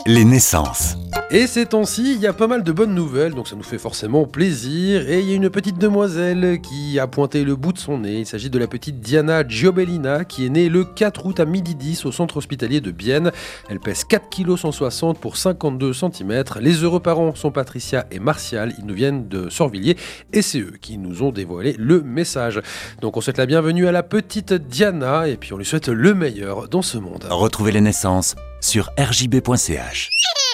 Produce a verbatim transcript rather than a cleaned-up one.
Les naissances. Et ces temps-ci, il y a pas mal de bonnes nouvelles, donc ça nous fait forcément plaisir. Et il y a une petite demoiselle qui a pointé le bout de son nez. Il s'agit de la petite Diana Giobellina, qui est née le quatre août à midi dix au centre hospitalier de Bienne. Elle pèse quatre virgule cent soixante kilos pour cinquante-deux centimètres. Les heureux parents sont Patricia et Martial. Ils nous viennent de Sorvilliers et c'est eux qui nous ont dévoilé le message. Donc on souhaite la bienvenue à la petite Diana et puis on lui souhaite le meilleur dans ce monde. Retrouvez les naissances sur r j b point c h.